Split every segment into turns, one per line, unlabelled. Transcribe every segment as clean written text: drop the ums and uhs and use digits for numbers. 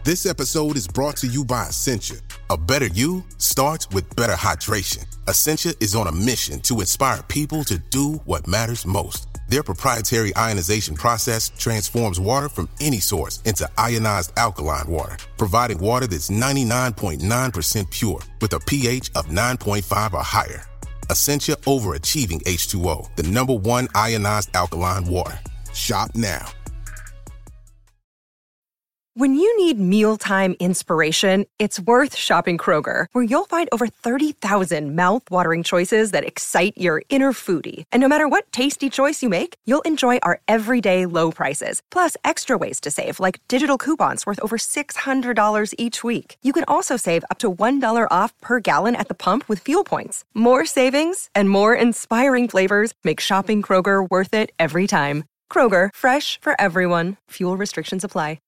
This episode is brought to you by Essentia. A better you starts with better hydration. Essentia is on a mission to inspire people to do what matters most. Their proprietary ionization process transforms water from any source into ionized alkaline water, providing water that's 99.9% pure with a pH of 9.5 or higher. Essentia overachieving H2O, the #1 ionized alkaline water. Shop now.
When you need mealtime inspiration, it's worth shopping Kroger, where you'll find over 30,000 mouth-watering choices that excite your inner foodie. And no matter what tasty choice you make, you'll enjoy our everyday low prices, plus extra ways to save, like digital coupons worth over $600 each week. You can also save up to $1 off per gallon at the pump with fuel points. More savings and more inspiring flavors make shopping Kroger worth it every time. Kroger, fresh for everyone. Fuel restrictions apply.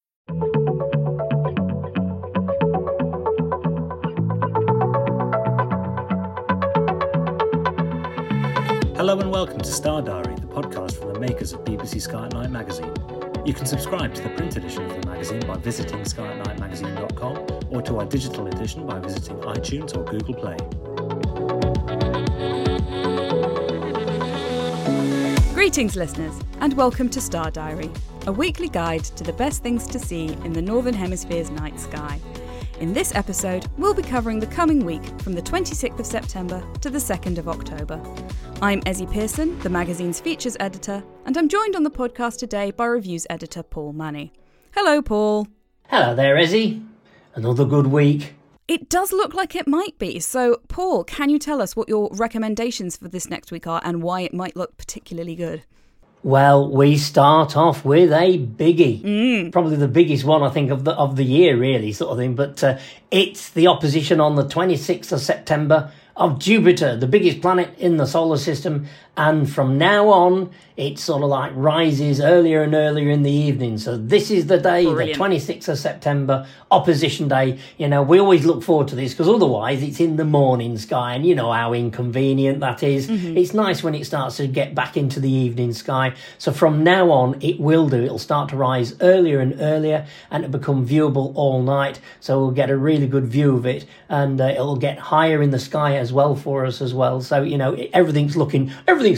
Hello and welcome to Star Diary, the podcast from the makers of BBC Sky at Night magazine. You can subscribe to the print edition of the magazine by visiting skyatnightmagazine.com or to our digital edition by visiting iTunes or Google Play.
Greetings listeners, and welcome to Star Diary, a weekly guide to the best things to see in the Northern Hemisphere's night sky. In this episode, we'll be covering the coming week from the 26th of September to the 2nd of October. I'm Ezzy Pearson, the magazine's features editor, and I'm joined on the podcast today by reviews editor Paul Money. Hello, Paul.
Hello there, Ezzy. Another good week.
It does look like it might be. So, Paul, can you tell us what your recommendations for this next week are and why it might look particularly good?
Well, we start off with a biggie. Probably the biggest one, I think, of the year, really, sort of thing. But it's the opposition on the 26th of September of Jupiter, the biggest planet in the solar system. And from now on, it sort of like rises earlier and earlier in the evening. So this is the day,
Brilliant.
The 26th of September, opposition day. You know, we always look forward to this because otherwise it's in the morning sky. And you know how inconvenient that is. It's nice when it starts to get back into the evening sky. So from now on, it will do. It'll start to rise earlier and earlier and it'll become viewable all night. So we'll get a really good view of it. And it'll get higher in the sky as well for us as well. So, you know, everything's looking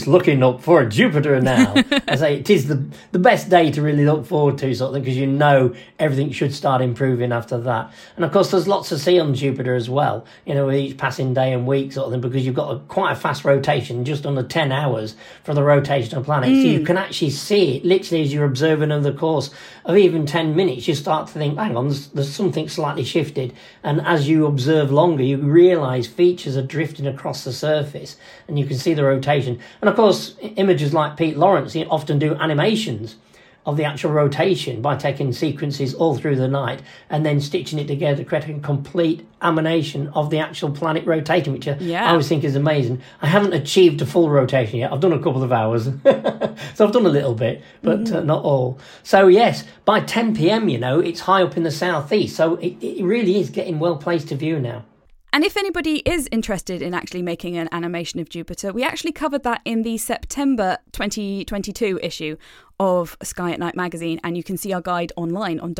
up for Jupiter now. I say it is the best day to really look forward to, sort of thing, because you know everything should start improving after that. And of course, there's lots to see on Jupiter as well, you know, with each passing day and week, sort of thing, because you've got quite a fast rotation, just under 10 hours for the rotation of planets. So you can actually see it literally as you're observing over the course of even 10 minutes. You start to think, hang on, there's something slightly shifted. And as you observe longer, you realise features are drifting across the surface and you can see the rotation. And of course, imagers like Pete Lawrence often do animations of the actual rotation by taking sequences all through the night and then stitching it together, creating a complete animation of the actual planet rotating, which I always think is amazing. I haven't achieved a full rotation yet. I've done a couple of hours. So I've done a little bit, but not all. So yes, by 10 p.m, you know, it's high up in the southeast. So it really is getting well placed to view now.
And if anybody is interested in actually making an animation of Jupiter, we actually covered that in the September 2022 issue of Sky at Night magazine, and you can see our guide online on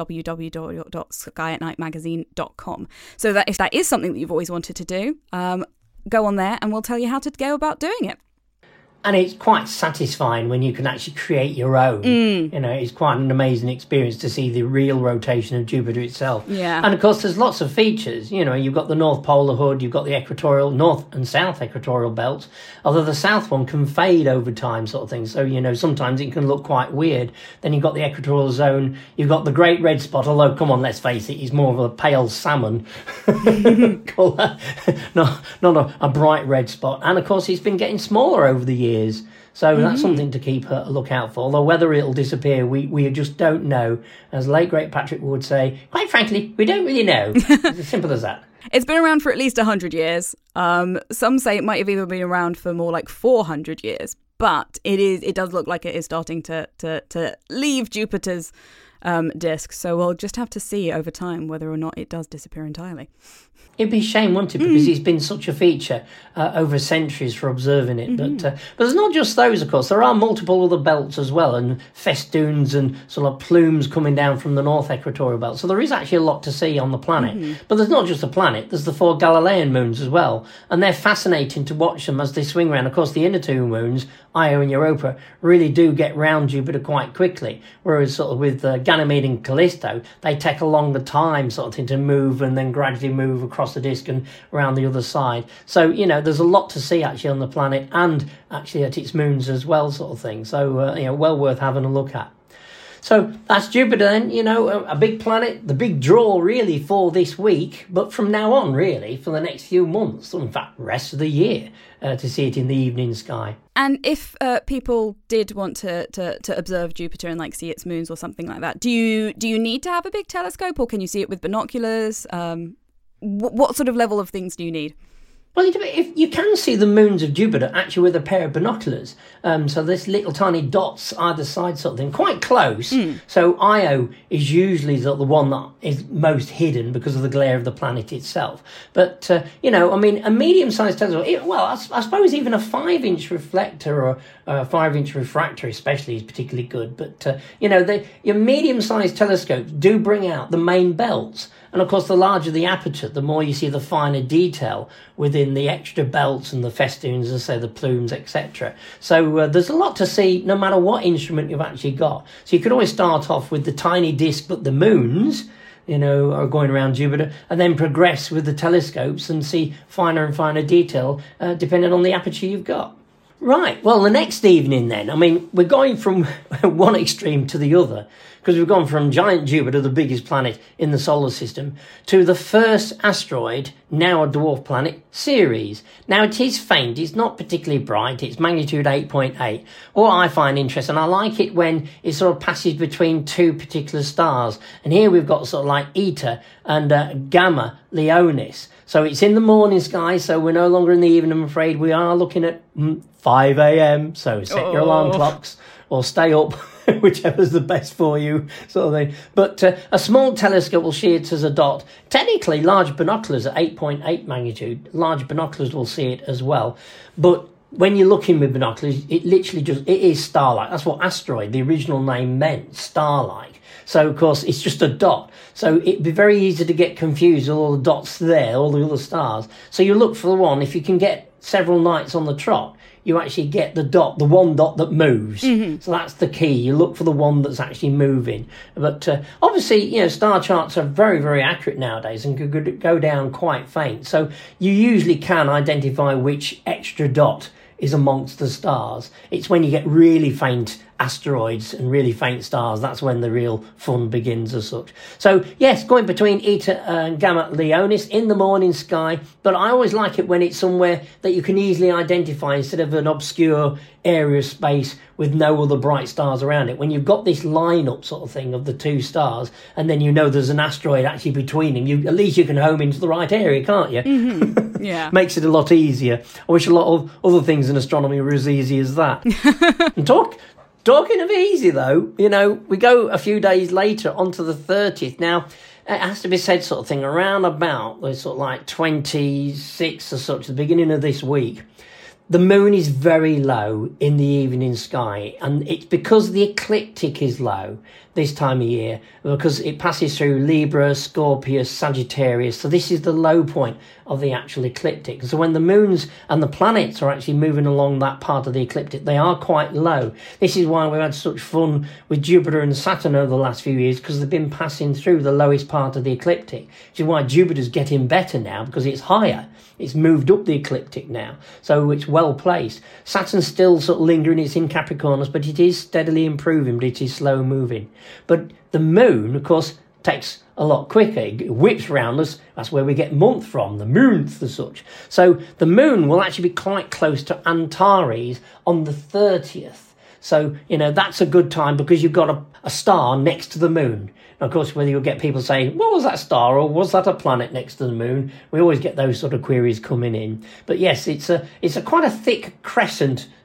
www.skyatnightmagazine.com. So that if that is something that you've always wanted to do, go on there and we'll tell you how to go about doing it.
And it's quite satisfying when you can actually create your own. You know, it's quite an amazing experience to see the real rotation of Jupiter itself.
Yeah.
And of course, there's lots of features. You know, you've got the North Polar Hood, you've got the north and south equatorial belts, although the south one can fade over time, sort of thing. So, you know, sometimes it can look quite weird. Then you've got the equatorial zone, you've got the Great Red Spot, although, come on, let's face it, it's more of a pale salmon colour, not a bright red spot. And of course, it's been getting smaller over the years. So that's something to keep a lookout for. Although whether it'll disappear, we just don't know. As late great Patrick would say, quite frankly, we don't really know. It's as simple as that.
It's been around for at least 100 years. Some say it might have even been around for more like 400 years. But it does look like it is starting to leave Jupiter's disk. So we'll just have to see over time whether or not it does disappear entirely.
It'd be a shame, wouldn't it? Because it's been such a feature over centuries for observing it. But there's not just those, of course. There are multiple other belts as well, and festoons and sort of plumes coming down from the North Equatorial Belt. So there is actually a lot to see on the planet. But there's not just the planet. There's the 4 Galilean moons as well. And they're fascinating to watch them as they swing around. Of course, the inner 2 moons, Io and Europa, really do get round Jupiter quite quickly. Whereas sort of with Ganymede and Callisto, they take a longer time sort of thing to move and then gradually move across the disk and around the other side. So, you know, there's a lot to see actually on the planet and actually at its moons as well, sort of thing. So, you know, well worth having a look at. So that's Jupiter then, you know, a big planet, the big draw really for this week, but from now on really for the next few months, in fact, rest of the year, to see it in the evening sky.
And if people did want to observe Jupiter and like see its moons or something like that, do you need to have a big telescope, or can you see it with binoculars? What sort of level of things do you need?
Well, if you can see the moons of Jupiter actually with a pair of binoculars. So there's little tiny dots either side sort of thing, quite close. So Io is usually the one that is most hidden because of the glare of the planet itself. But, you know, I mean, a medium-sized telescope, well, I suppose even a 5-inch reflector or a 5-inch refractor especially is particularly good. But, you know, your medium-sized telescopes do bring out the main belts. And of course, the larger the aperture, the more you see the finer detail within the extra belts and the festoons and, say, the plumes, etc. So there's a lot to see no matter what instrument you've actually got. So you could always start off with the tiny disk, but the moons, you know, are going around Jupiter, and then progress with the telescopes and see finer and finer detail depending on the aperture you've got. Right, well, the next evening then, I mean, we're going from one extreme to the other, because we've gone from giant Jupiter, the biggest planet in the solar system, to the first asteroid, now a dwarf planet, Ceres. Now, it is faint, it's not particularly bright, it's magnitude 8.8. What I find interesting, I like it when it sort of passes between 2 particular stars. And here we've got sort of like Eta and Gamma Leonis. So it's in the morning sky, so we're no longer in the evening, I'm afraid. We are looking at 5 a.m, so set your alarm clocks or stay up, whichever's the best for you, sort of thing. But a small telescope will see it as a dot. Technically, large binoculars at 8.8 magnitude, large binoculars will see it as well. But when you're looking with binoculars, it literally it is star-like. That's what asteroid, the original name, meant, star-like. So, of course, it's just a dot. So it'd be very easy to get confused with all the dots there, all the other stars. So you look for the one, if you can get several nights on the trot, you actually get the one dot that moves. So that's the key. You look for the one that's actually moving. But obviously, you know, star charts are very, very accurate nowadays and could go down quite faint. So you usually can identify which extra dot is amongst the stars. It's when you get really faint asteroids and really faint stars, that's when the real fun begins as such. So yes, going between Eta and Gamma Leonis in the morning sky, but I always like it when it's somewhere that you can easily identify instead of an obscure area of space with no other bright stars around it. When you've got this line-up sort of thing of the 2 stars, and then you know there's an asteroid actually between them, at least you can home into the right area, can't you?
Yeah.
Makes it a lot easier. I wish a lot of other things in astronomy were as easy as that. And talking of easy, though, you know, we go a few days later onto the 30th. Now, it has to be said sort of thing, around about the sort of like 26th or such, the beginning of this week, the moon is very low in the evening sky, and it's because the ecliptic is low this time of year, because it passes through Libra, Scorpius, Sagittarius. So this is the low point of the actual ecliptic. So when the moons and the planets are actually moving along that part of the ecliptic, they are quite low. This is why we've had such fun with Jupiter and Saturn over the last few years, because they've been passing through the lowest part of the ecliptic, which is why Jupiter's getting better now, because it's higher. It's moved up the ecliptic now, so it's well placed. Saturn's still sort of lingering, it's in Capricornus, but it is steadily improving, but it is slow moving. But the moon, of course, takes a lot quicker. It whips round us. That's where we get month from, the moonth as such. So the moon will actually be quite close to Antares on the 30th. So, you know, that's a good time because you've got a star next to the moon. And of course, whether you'll get people saying, what was that star, or was that a planet next to the moon? We always get those sort of queries coming in. But yes, it's a quite a thick crescent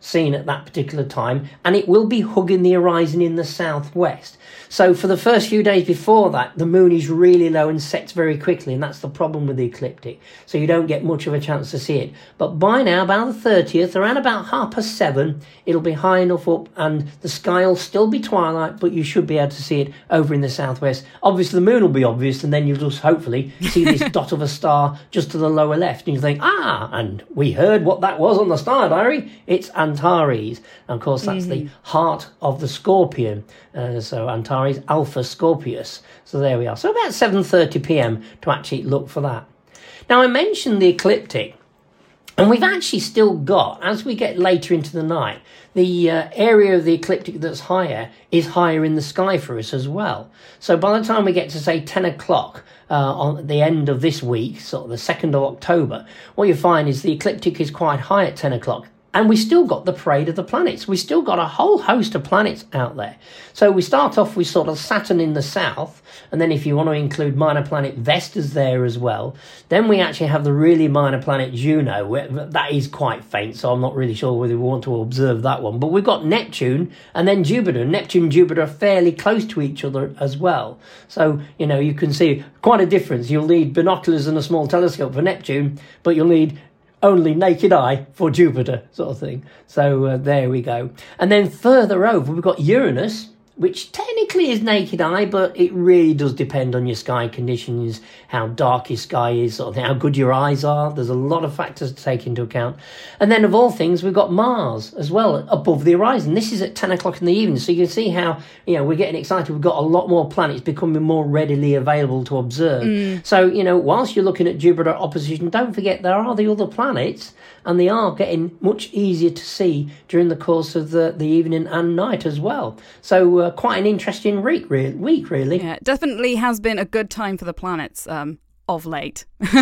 seen at that particular time, and it will be hugging the horizon in the southwest. So for the first few days before that, the moon is really low and sets very quickly, and that's the problem with the ecliptic. So you don't get much of a chance to see it. But by now, about the 30th, around about 7:30, it'll be high enough up and the sky will still be twilight, but you should be able to see it over in the southwest. Obviously, the moon will be obvious, and then you'll just hopefully see this dot of a star just to the lower left. And you think, and we heard what that was on the star diary. It's Antares. And of course, that's the heart of the Scorpion. So Antares Alpha Scorpius. So there we are. So about 7:30 p.m. to actually look for that. Now, I mentioned the ecliptic, and we've actually still got, as we get later into the night, the area of the ecliptic that's higher is higher in the sky for us as well. So by the time we get to, say, 10 o'clock on the end of this week, sort of the 2nd of October, what you find is the ecliptic is quite high at 10 o'clock. And we still got the parade of the planets. We still got a whole host of planets out there. So we start off with sort of Saturn in the south. And then if you want to include minor planet Vesta's there as well, then we actually have the really minor planet Juno. That is quite faint, so I'm not really sure whether we want to observe that one. But we've got Neptune and then Jupiter. Neptune and Jupiter are fairly close to each other as well. So, you can see quite a difference. You'll need binoculars and a small telescope for Neptune, but you'll need only naked eye for Jupiter, sort of thing. So there we go. And then further over, we've got Uranus, which technically is naked eye, but it really does depend on your sky conditions, how dark your sky is, sort of thing, how good your eyes are. There's a lot of factors to take into account. And then of all things, we've got Mars as well above the horizon. This is at 10 o'clock in the evening, so you can see how, we're getting excited. We've got a lot more planets becoming more readily available to observe. So, whilst you're looking at Jupiter opposition, don't forget there are the other planets, and they are getting much easier to see during the course of the evening and night as well. So quite an interesting week, really.
Yeah, it definitely has been a good time for the planets of late.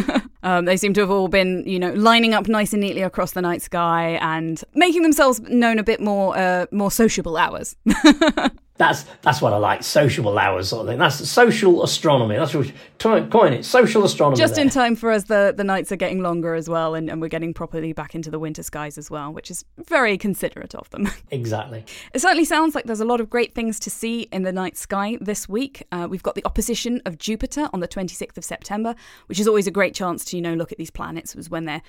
They seem to have all been, lining up nice and neatly across the night sky and making themselves known a bit more sociable hours.
That's what I like, sociable hours sort of thing. That's social astronomy. That's what we coin it, social astronomy.
Just in time for us, the nights are getting longer as well, and we're getting properly back into the winter skies as well, which is very considerate of them.
Exactly.
It certainly sounds like there's a lot of great things to see in the night sky this week. We've got the opposition of Jupiter on the 26th of September, which is always a great chance to, look at these planets. It was when they're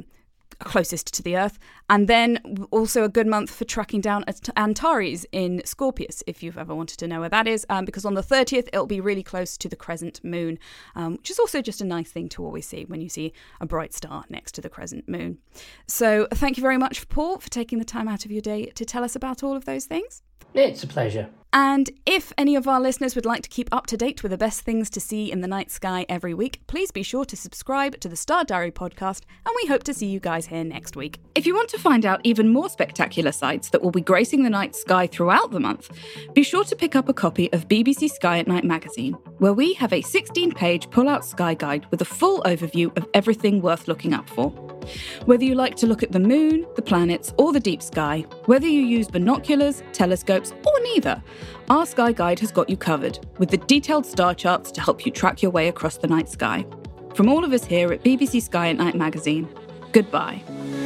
closest to the Earth. And then also a good month for tracking down Antares in Scorpius, if you've ever wanted to know where that is, because on the 30th it'll be really close to the crescent moon, which is also just a nice thing to always see when you see a bright star next to the crescent moon. So thank you very much, Paul, for taking the time out of your day to tell us about all of those things.
It's a pleasure.
And if any of our listeners would like to keep up to date with the best things to see in the night sky every week, please be sure to subscribe to the Star Diary podcast, and we hope to see you guys here next week. If you want to find out even more spectacular sights that will be gracing the night sky throughout the month, be sure to pick up a copy of BBC Sky at Night magazine, where we have a 16-page pull-out sky guide with a full overview of everything worth looking up for. Whether you like to look at the moon, the planets, or the deep sky, whether you use binoculars, telescopes, or neither, our Sky Guide has got you covered, with the detailed star charts to help you track your way across the night sky. From all of us here at BBC Sky at Night magazine, goodbye.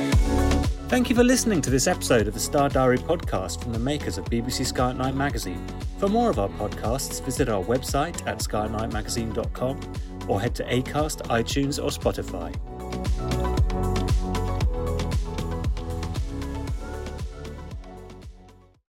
Thank you for listening to this episode of the Star Diary podcast from the makers of BBC Sky at Night magazine. For more of our podcasts, visit our website at skyatnightmagazine.com or head to Acast, iTunes or Spotify.